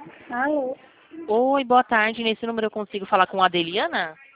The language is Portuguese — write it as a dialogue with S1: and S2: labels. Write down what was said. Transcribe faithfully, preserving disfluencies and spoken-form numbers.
S1: Alô?
S2: Oi, boa tarde. Nesse número eu consigo falar com a Adeliana?